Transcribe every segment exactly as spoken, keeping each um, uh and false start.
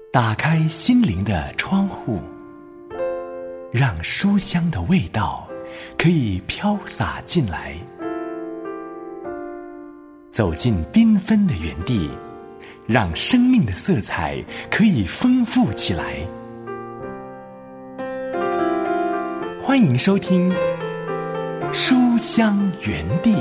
打开心灵的窗户，让书香的味道可以飘洒进来。走进缤纷的园地，让生命的色彩可以丰富起来。欢迎收听书香园地。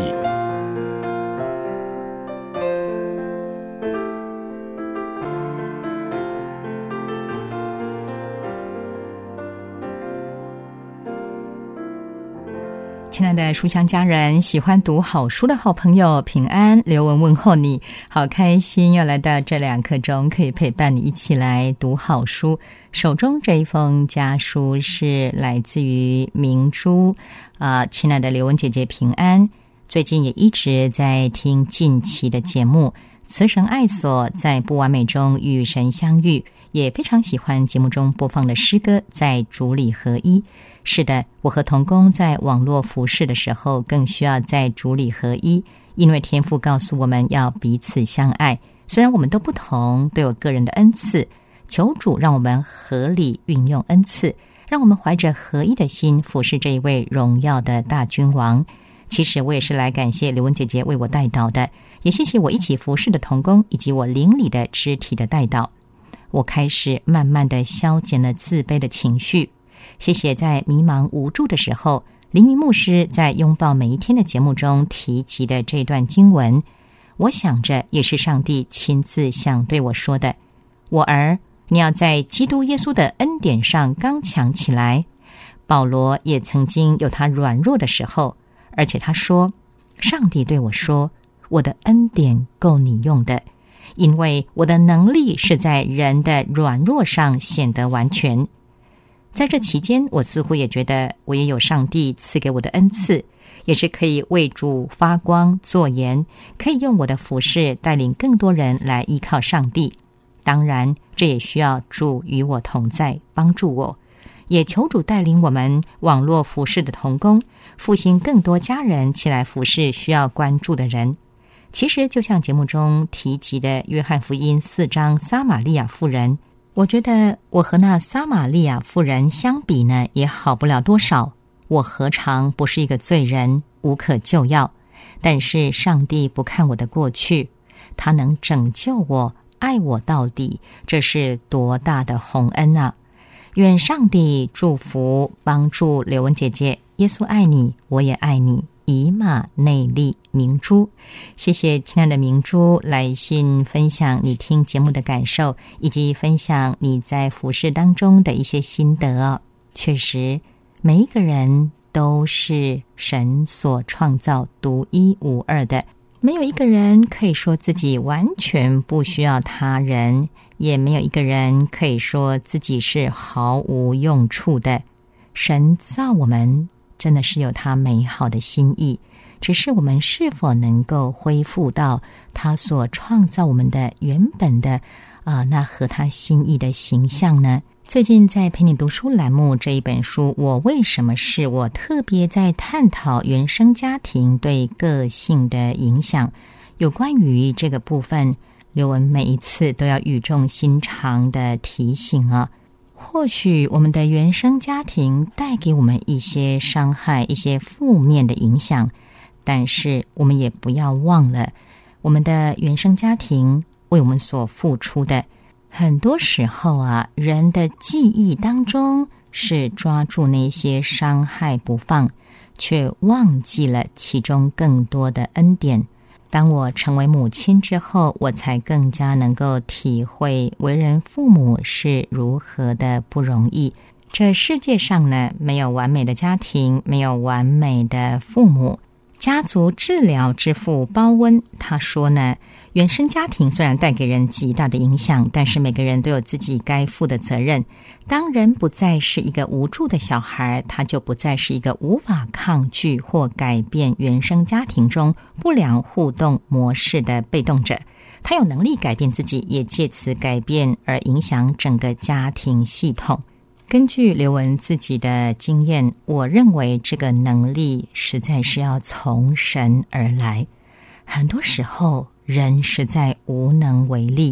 亲爱的书香家人，喜欢读好书的好朋友，平安，刘文问候你，好开心要来到这两刻钟，可以陪伴你一起来读好书。手中这一封家书是来自于明珠啊、呃，亲爱的刘文姐姐平安，最近也一直在听近期的节目慈神爱所在不完美中与神相遇，也非常喜欢节目中播放的诗歌在主里合一。是的，我和同工在网络服事的时候更需要在主里合一，因为天父告诉我们要彼此相爱，虽然我们都不同，都有个人的恩赐，求主让我们合理运用恩赐，让我们怀着合一的心服侍这一位荣耀的大君王。其实我也是来感谢刘文姐姐为我代祷的，也谢谢我一起服侍的同工以及我邻里的肢体的代祷。我开始慢慢的消减了自卑的情绪。谢谢在迷茫无助的时候，林云牧师在拥抱每一天的节目中提及的这段经文，我想着也是上帝亲自想对我说的：我儿，你要在基督耶稣的恩典上刚强起来。保罗也曾经有他软弱的时候，而且他说，上帝对我说，我的恩典够你用的，因为我的能力是在人的软弱上显得完全。在这期间，我似乎也觉得我也有上帝赐给我的恩赐，也是可以为主发光作盐，可以用我的服事带领更多人来依靠上帝。当然，这也需要主与我同在，帮助我。也求主带领我们网络服事的同工，复兴更多家人起来服事需要关注的人。其实就像节目中提及的约翰福音四章撒玛利亚妇人，我觉得我和那撒玛利亚妇人相比呢，也好不了多少。我何尝不是一个罪人，无可救药？但是上帝不看我的过去，他能拯救我，爱我到底，这是多大的宏恩啊！愿上帝祝福帮助刘文姐姐，耶稣爱你，我也爱你。以马内利，明珠。谢谢亲爱的明珠来信分享你听节目的感受，以及分享你在服事当中的一些心得哦。确实，每一个人都是神所创造独一无二的，没有一个人可以说自己完全不需要他人，也没有一个人可以说自己是毫无用处的。神造我们真的是有他美好的心意，只是我们是否能够恢复到他所创造我们的原本的啊、呃、那合他心意的形象呢？最近在陪你读书栏目这一本书，我为什么是我特别在探讨原生家庭对个性的影响。有关于这个部分，刘文每一次都要语重心长的提醒啊。或许我们的原生家庭带给我们一些伤害，一些负面的影响，但是我们也不要忘了，我们的原生家庭为我们所付出的，很多时候啊，人的记忆当中是抓住那些伤害不放，却忘记了其中更多的恩典。当我成为母亲之后，我才更加能够体会为人父母是如何的不容易。这世界上呢，没有完美的家庭，没有完美的父母。家族治疗之父包温他说呢，原生家庭虽然带给人极大的影响，但是每个人都有自己该负的责任。当人不再是一个无助的小孩，他就不再是一个无法抗拒或改变原生家庭中不良互动模式的被动者。他有能力改变自己，也借此改变而影响整个家庭系统。根据刘文自己的经验，我认为这个能力实在是要从神而来。很多时候人实在无能为力，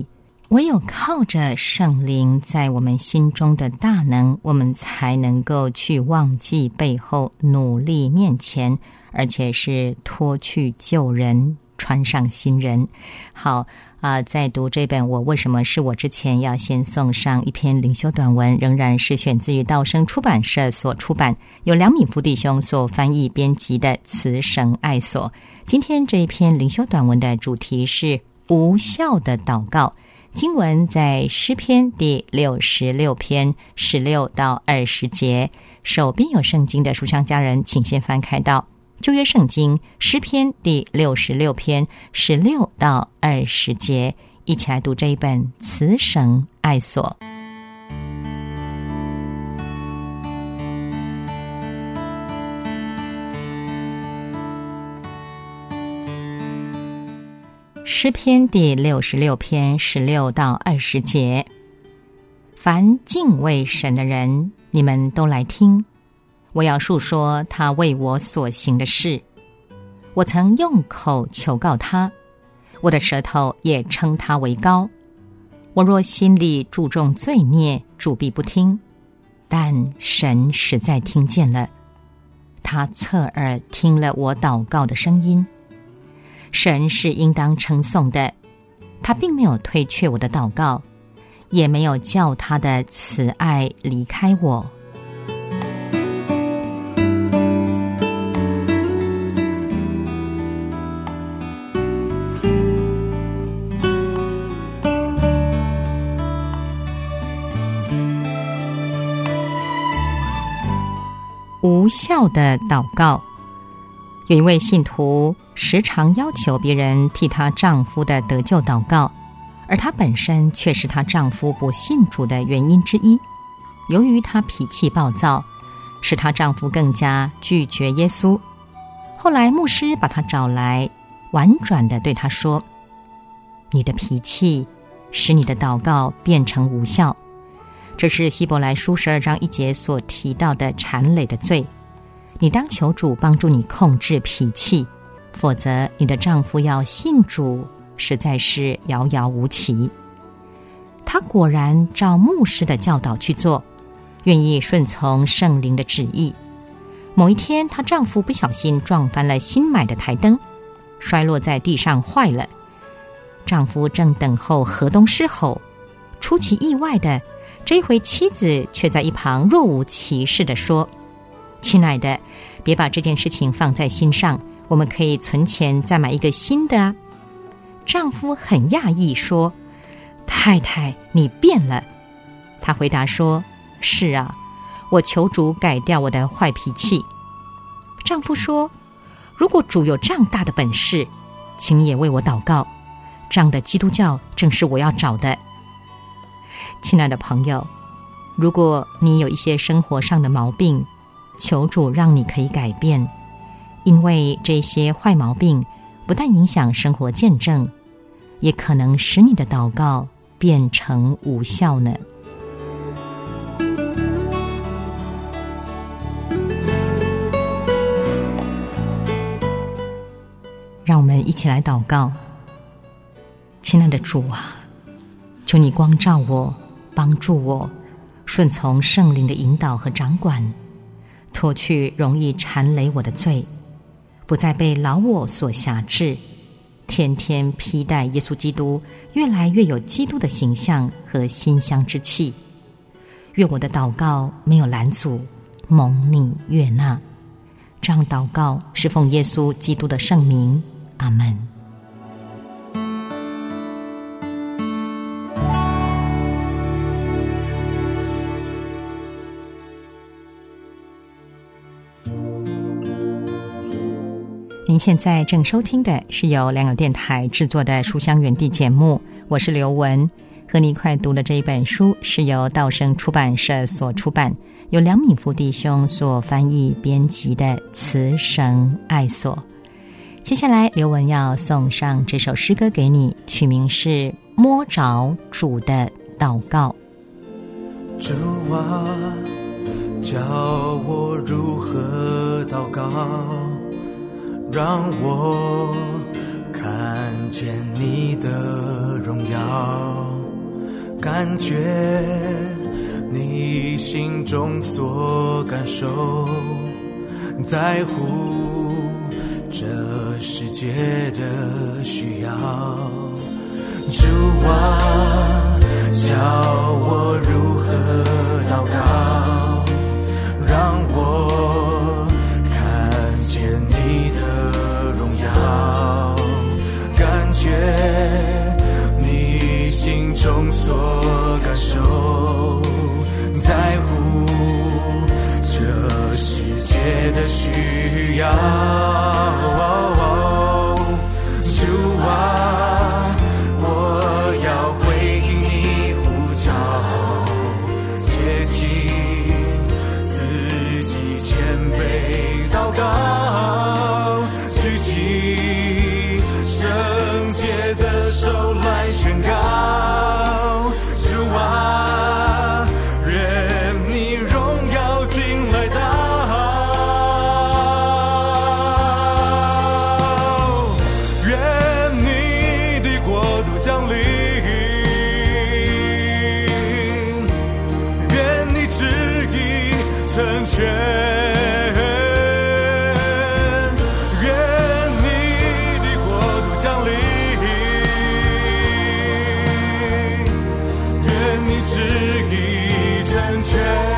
唯有靠着圣灵在我们心中的大能，我们才能够去忘记背后，努力面前，而且是脱去旧人，穿上新人。好啊、呃，在读这本《我为什么是我》之前，要先送上一篇灵修短文，仍然是选自于道生出版社所出版，由梁敏福弟兄所翻译编辑的《慈神爱所》。今天这一篇灵修短文的主题是无效的祷告。经文在诗篇第六十六篇十六到二十节，手边有圣经的书香家人，请先翻开到旧约圣经诗篇第六十六篇十六到二十节，一起来读这一本慈神爱所。诗篇第六十六篇十六到二十节，凡敬畏神的人，你们都来听，我要述说他为我所行的事。我曾用口求告他，我的舌头也称他为高。我若心里注重罪孽，主必不听，但神实在听见了，他侧耳听了我祷告的声音。神是应当称颂的，他并没有推却我的祷告，也没有叫他的慈爱离开我。无效的祷告。有一位信徒时常要求别人替她丈夫的得救祷告，而她本身却是她丈夫不信主的原因之一。由于她脾气暴躁，使她丈夫更加拒绝耶稣。后来牧师把她找来，婉转地对她说：你的脾气使你的祷告变成无效，这是希伯来书十二章一节所提到的缠累的罪。你当求主帮助你控制脾气，否则你的丈夫要信主实在是遥遥无期。她果然照牧师的教导去做，愿意顺从圣灵的旨意。某一天，她丈夫不小心撞翻了新买的台灯，摔落在地上坏了。丈夫正等候河东狮吼，出其意外的，这一回妻子却在一旁若无其事地说：亲爱的，别把这件事情放在心上，我们可以存钱再买一个新的啊。丈夫很讶异说：太太，你变了。她回答说：是啊，我求主改掉我的坏脾气。丈夫说：如果主有这样大的本事，请也为我祷告，这样的基督教正是我要找的。亲爱的朋友，如果你有一些生活上的毛病，求主让你可以改变，因为这些坏毛病不但影响生活见证，也可能使你的祷告变成无效呢。让我们一起来祷告。亲爱的主啊，求你光照我，帮助我，顺从圣灵的引导和掌管，脱去容易缠累我的罪，不再被老我所辖制，天天披戴耶稣基督，越来越有基督的形象和馨香之气。愿我的祷告没有拦阻，蒙你悦纳。这样祷告是奉耶稣基督的圣名，阿们。您现在正收听的是由良友电台制作的书香园地节目，我是刘文，和你一块读的这一本书是由道生出版社所出版，由梁敏福弟兄所翻译编辑的《慈神爱所》。接下来刘文要送上这首诗歌给你，曲名是《摸着主的祷告》。 主啊，教我如何祷告，让我看见你的荣耀， 感觉你心中所感受，在乎这世界的需要。主啊，教我如何祷告，让我看见你的荣耀，感觉你心中所感受，在乎这世界的需要。主啊，我要回应你呼召，竭尽自己谦卑祷告，举起圣洁的手来宣告。主啊，愿你荣耀进来到，愿你的国度降临，愿你旨意成全，愿你的国度降临，愿你旨意成全。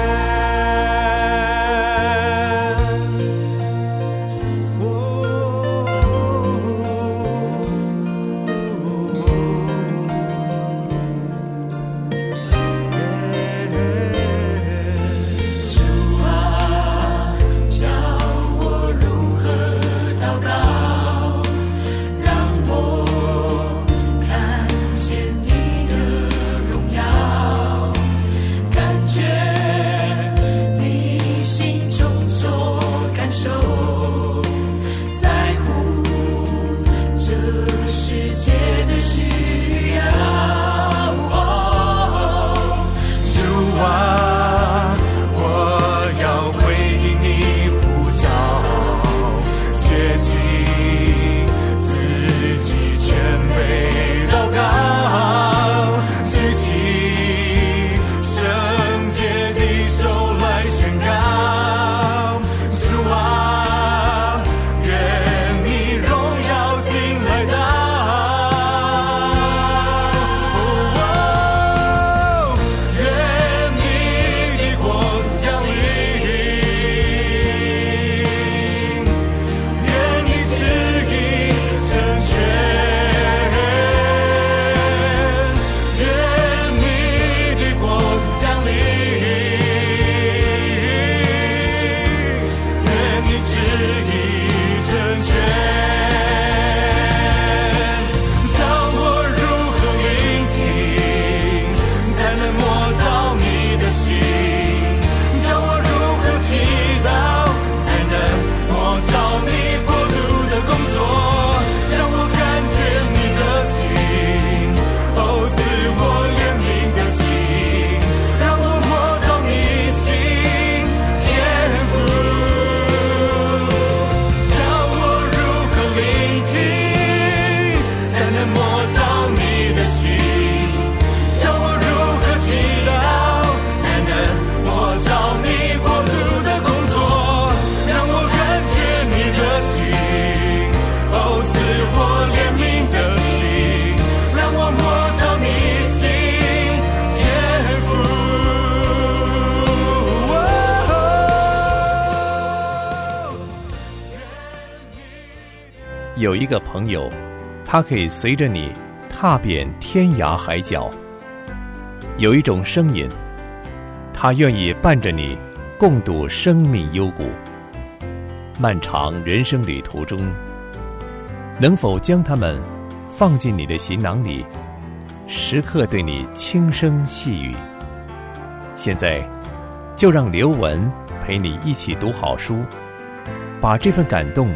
有一个朋友，他可以随着你踏遍天涯海角；有一种声音，他愿意伴着你共度生命幽谷。漫长人生旅途中，能否将它们放进你的行囊里，时刻对你轻声细语？现在就让刘文陪你一起读好书，把这份感动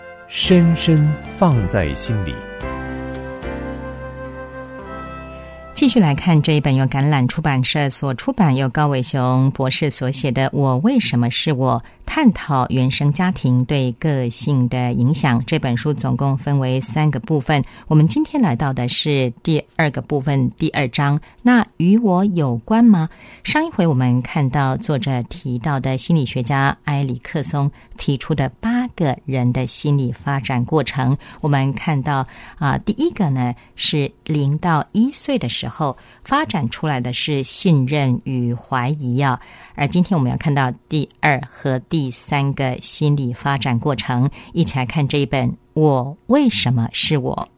深深放在心里。 继续来看这一本由橄榄出版社所出版，由高伟雄博士所写的《我为什么是我》，探讨原生家庭对个性的影响。这本书总共分为三个部分，我们今天来到的是第二个部分，第二章。那与我有关吗？上一回我们看到作者提到的心理学家埃里克松提出的八个人的心理发展过程。我们看到啊、呃，第一个呢是零到一岁的时候后发展出来的是信任与怀疑啊，而今天我们要看到第二和第三个心理发展过程，一起来看这一本《我为什么是我》。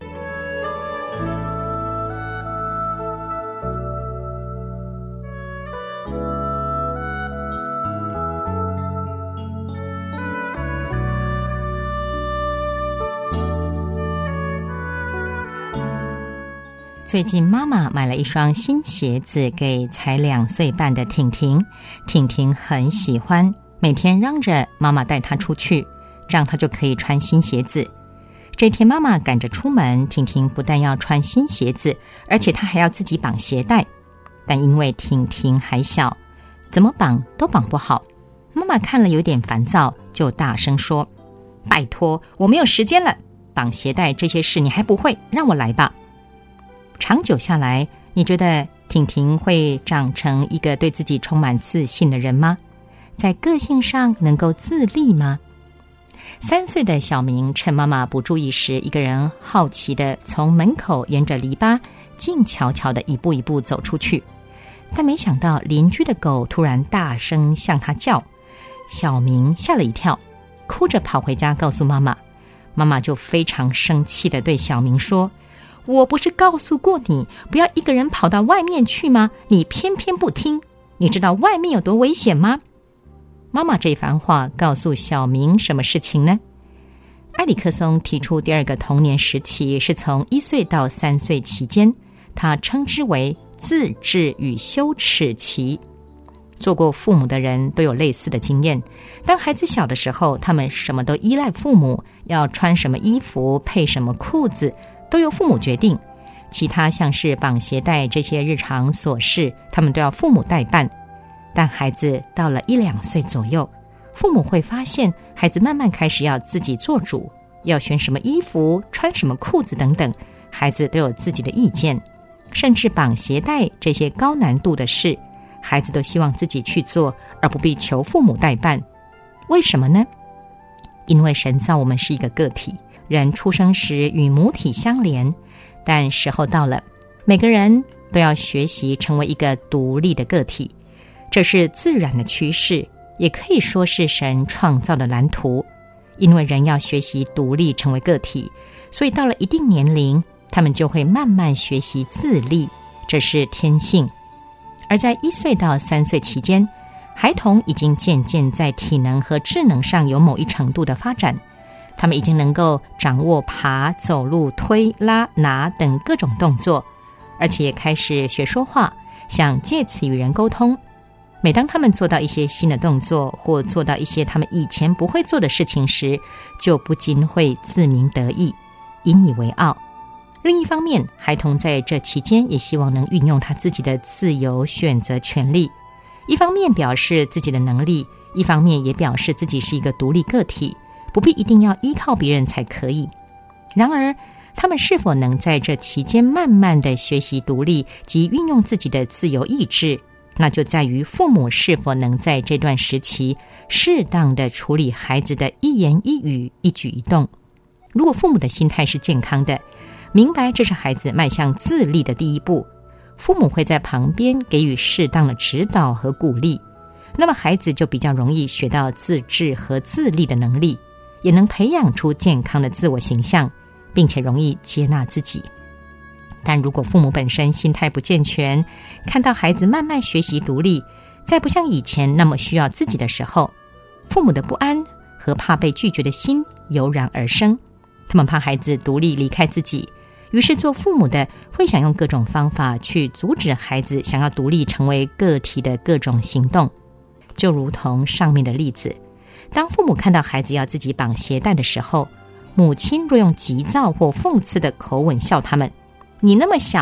最近妈妈买了一双新鞋子给才两岁半的婷婷，婷婷很喜欢，每天嚷着妈妈带她出去，这样她就可以穿新鞋子。这天妈妈赶着出门，婷婷不但要穿新鞋子，而且她还要自己绑鞋带，但因为婷婷还小，怎么绑都绑不好。妈妈看了有点烦躁，就大声说：拜托，我没有时间了，绑鞋带这些事你还不会，让我来吧。长久下来，你觉得婷婷会长成一个对自己充满自信的人吗？在个性上能够自立吗？三岁的小明趁妈妈不注意时，一个人好奇地从门口沿着篱笆静悄悄地一步一步走出去，但没想到邻居的狗突然大声向他叫，小明吓了一跳，哭着跑回家告诉妈妈。妈妈就非常生气地对小明说：我不是告诉过你不要一个人跑到外面去吗？你偏偏不听，你知道外面有多危险吗？妈妈这番话告诉小明什么事情呢？埃里克松提出第二个童年时期是从一岁到三岁期间，他称之为自治与羞耻期。做过父母的人都有类似的经验，当孩子小的时候，他们什么都依赖父母，要穿什么衣服，配什么裤子都由父母决定，其他像是绑鞋带这些日常琐事，他们都要父母代办。但孩子到了一两岁左右，父母会发现孩子慢慢开始要自己做主，要选什么衣服，穿什么裤子等等，孩子都有自己的意见，甚至绑鞋带这些高难度的事，孩子都希望自己去做，而不必求父母代办。为什么呢？因为神造我们是一个个体，人出生时与母体相连，但时候到了，每个人都要学习成为一个独立的个体，这是自然的趋势，也可以说是神创造的蓝图。因为人要学习独立成为个体，所以到了一定年龄，他们就会慢慢学习自立，这是天性。而在一岁到三岁期间，孩童已经渐渐在体能和智能上有某一程度的发展，他们已经能够掌握爬、走路、推、拉、拿等各种动作，而且也开始学说话，想借此与人沟通。每当他们做到一些新的动作，或做到一些他们以前不会做的事情时，就不禁会自鸣得意，引以为傲。另一方面，孩童在这期间也希望能运用他自己的自由选择权利，一方面表示自己的能力，一方面也表示自己是一个独立个体，不必一定要依靠别人才可以。然而，他们是否能在这期间慢慢地学习独立及运用自己的自由意志，那就在于父母是否能在这段时期适当地处理孩子的一言一语、一举一动。如果父母的心态是健康的，明白这是孩子迈向自立的第一步，父母会在旁边给予适当的指导和鼓励，那么孩子就比较容易学到自治和自立的能力，也能培养出健康的自我形象，并且容易接纳自己。但如果父母本身心态不健全，看到孩子慢慢学习独立，再不像以前那么需要自己的时候，父母的不安和怕被拒绝的心油然而生，他们怕孩子独立离开自己，于是做父母的会想用各种方法去阻止孩子想要独立成为个体的各种行动。就如同上面的例子，当父母看到孩子要自己绑鞋带的时候，母亲若用急躁或讽刺的口吻笑他们，你那么小，这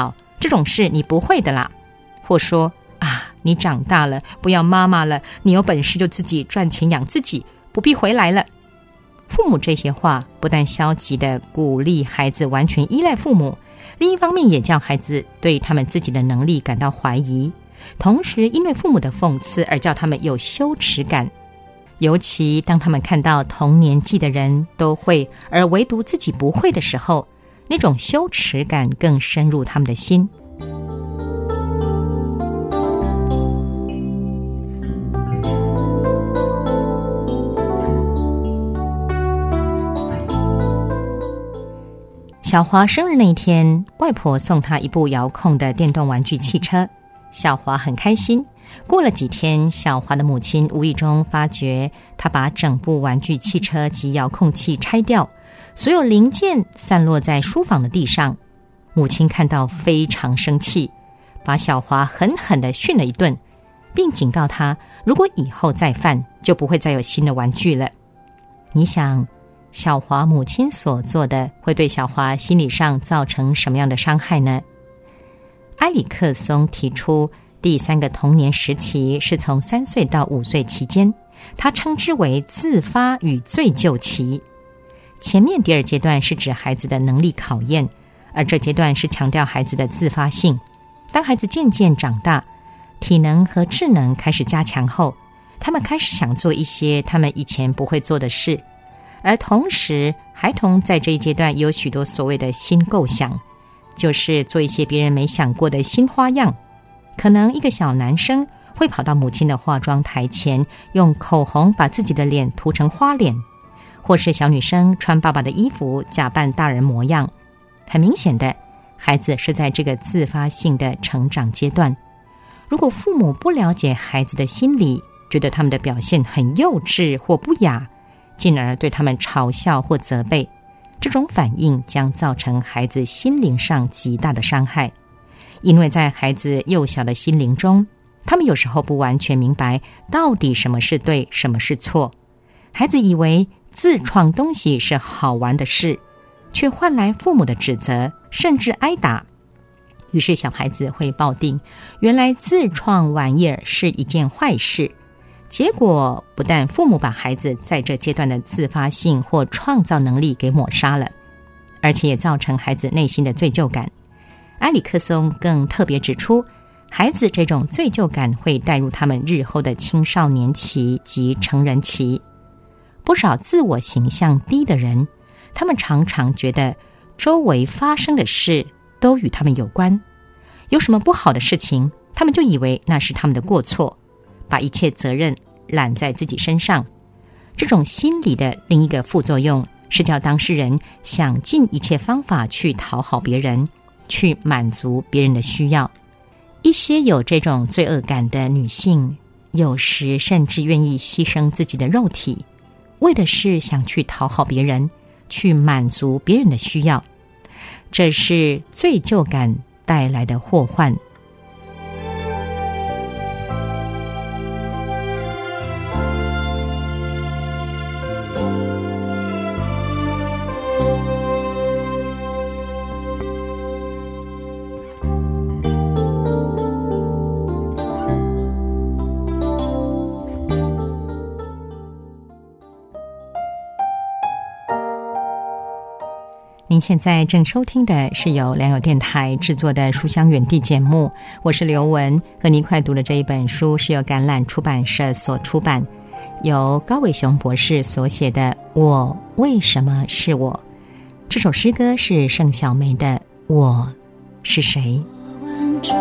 这种事你不会的啦，或说啊，你长大了，不要妈妈了，你有本事就自己赚钱养自己，不必回来了。父母这些话不但消极地鼓励孩子完全依赖父母，另一方面也叫孩子对他们自己的能力感到怀疑，同时因为父母的讽刺而叫他们有羞耻感。尤其当他们看到同年纪的人都会，而唯独自己不会的时候，那种羞耻感更深入他们的心。小华生日那一天，外婆送她一部遥控的电动玩具汽车，小华很开心。过了几天，小华的母亲无意中发觉她把整部玩具汽车及遥控器拆掉，所有零件散落在书房的地上。母亲看到非常生气，把小华狠狠地训了一顿，并警告她，如果以后再犯，就不会再有新的玩具了。你想，小华母亲所做的会对小华心理上造成什么样的伤害呢？埃里克松提出，第三个童年时期是从三岁到五岁期间，他称之为自发与罪疚期。前面第二阶段是指孩子的能力考验，而这阶段是强调孩子的自发性。当孩子渐渐长大，体能和智能开始加强后，他们开始想做一些他们以前不会做的事，而同时孩童在这一阶段有许多所谓的新构想，就是做一些别人没想过的新花样。可能一个小男生会跑到母亲的化妆台前，用口红把自己的脸涂成花脸，或是小女生穿爸爸的衣服，假扮大人模样。很明显的，孩子是在这个自发性的成长阶段。如果父母不了解孩子的心理，觉得他们的表现很幼稚或不雅，进而对他们嘲笑或责备，这种反应将造成孩子心灵上极大的伤害。因为在孩子幼小的心灵中，他们有时候不完全明白到底什么是对，什么是错。孩子以为自创东西是好玩的事，却换来父母的指责，甚至挨打。于是小孩子会抱定，原来自创玩意儿是一件坏事。结果不但父母把孩子在这阶段的自发性或创造能力给抹杀了，而且也造成孩子内心的罪疚感。埃里克松更特别指出，孩子这种罪疚感会带入他们日后的青少年期及成人期。不少自我形象低的人，他们常常觉得周围发生的事都与他们有关，有什么不好的事情，他们就以为那是他们的过错，把一切责任揽在自己身上。这种心理的另一个副作用是叫当事人想尽一切方法去讨好别人，去满足别人的需要。一些有这种罪恶感的女性，有时甚至愿意牺牲自己的肉体，为的是想去讨好别人，去满足别人的需要。这是罪疚感带来的祸患。您现在正收听的是由良友电台制作的书香远地节目，我是刘文，和您一块读的这一本书是由橄榄出版社所出版，由高伟雄博士所写的《我为什么是我》。这首诗歌是盛小梅的《我是谁》。 我问主，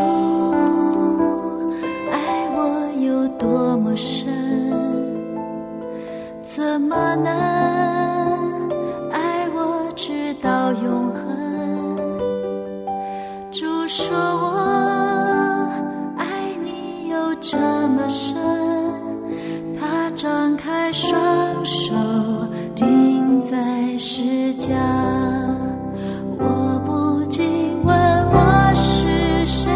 爱我有多么深，怎么能爱我直到永恒？主说我爱你有这么深，他张开双手钉在十架，我不禁问我是谁，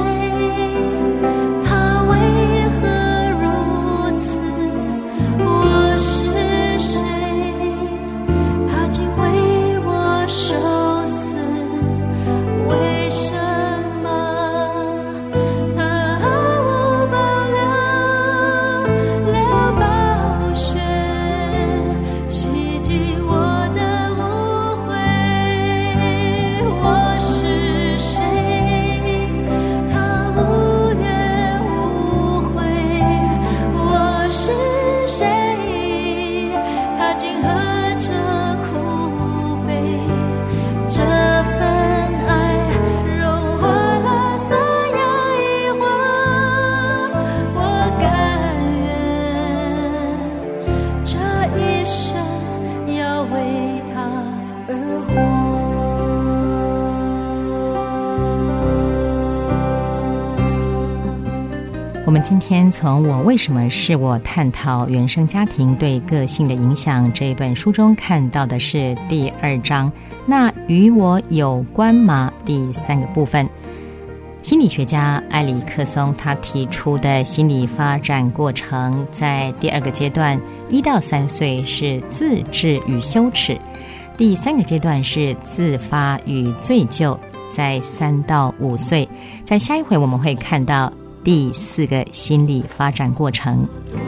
他为何如此？我是谁？他竟为我受死，为什么？ 我们今天从我为什么是我探讨原生家庭对个性的影响这一本书中看到的是第二章，那与我有关吗？第三个部分。心理学家埃里克松他提出的心理发展过程，在第二个阶段一到三岁是自治与羞耻，第三个阶段是自发与罪疚，在三到五岁，在下一回我们会看到第四个心理发展过程。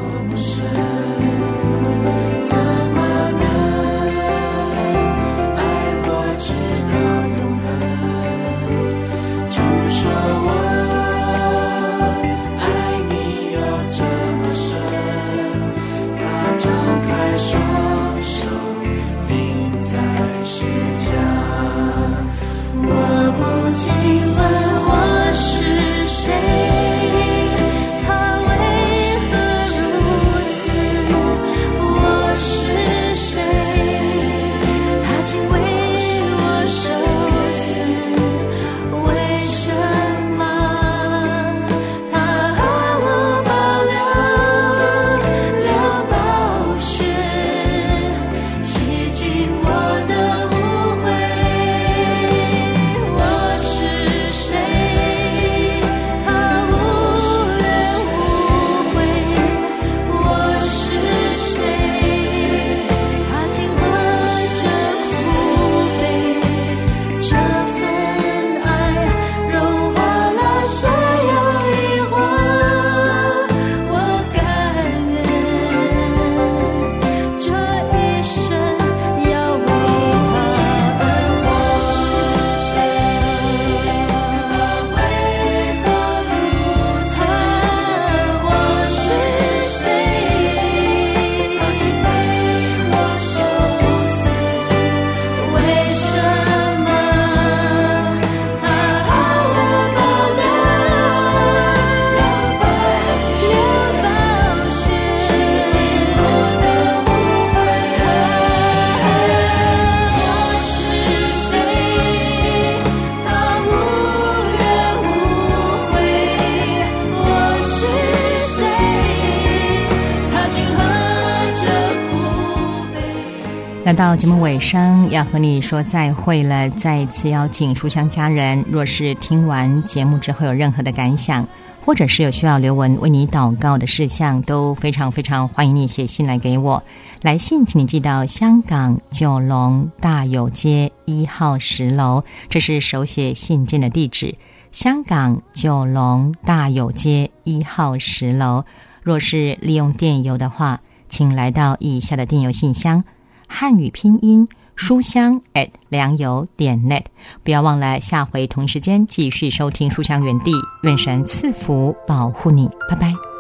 来到节目尾声，要和你说再会了。再一次邀请书香家人，若是听完节目之后有任何的感想，或者是有需要刘文为你祷告的事项，都非常非常欢迎你写信来给我。来信请你寄到香港九龙大有街一号十楼，这是手写信件的地址。香港九龙大有街一号十楼。若是利用电邮的话，请来到以下的电邮信箱：汉语拼音书香 at 良友点 net。 不要忘了下回同时间继续收听书香园地，愿神赐福保护你，拜拜。